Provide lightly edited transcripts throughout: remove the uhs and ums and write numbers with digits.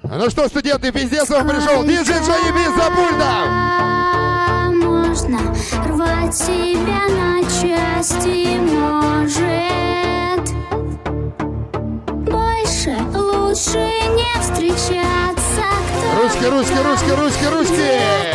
Ну что, студенты, пиздец вам пришел. Диджей Джонни Бит за пультом. Можно рвать себя на части, может. Больше, лучше не встречаться. Ручки, ручки, ручки, ручки, ручки.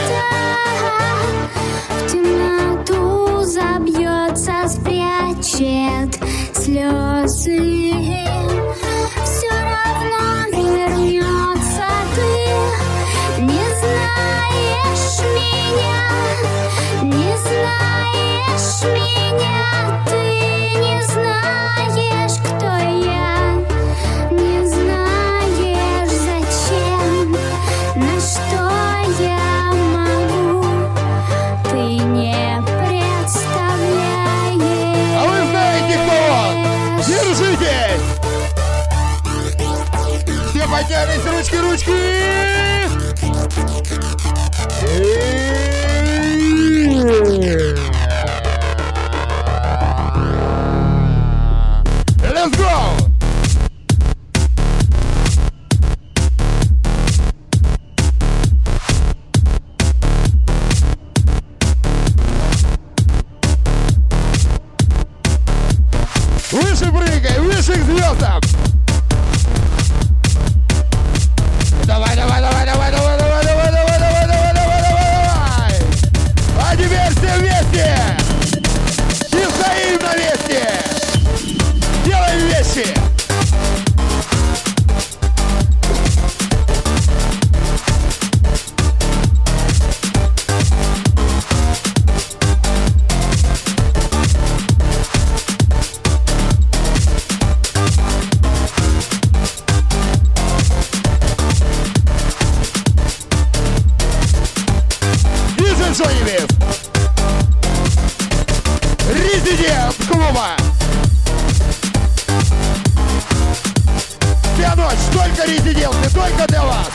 В темноту забьется, спрячет слезы. Все равно вернется ты. Не знаешь меня, не знаешь меня. Ты не знаешь, кто я. Не знаешь, зачем, на что я могу. Ты не представляешь. А вы знаете, кто он? Держитесь! Все поднялись, ручки, ручки! Let's go! Выше прыгай, выше к звездам! Давай, давай, давай, давай, давай, давай, давай, давай, давай, давай, давай, давай! А теперь все вместе! И стоим на месте! Делаем вещи! Резидент клуба! Вся ночь только резиденты, только для вас!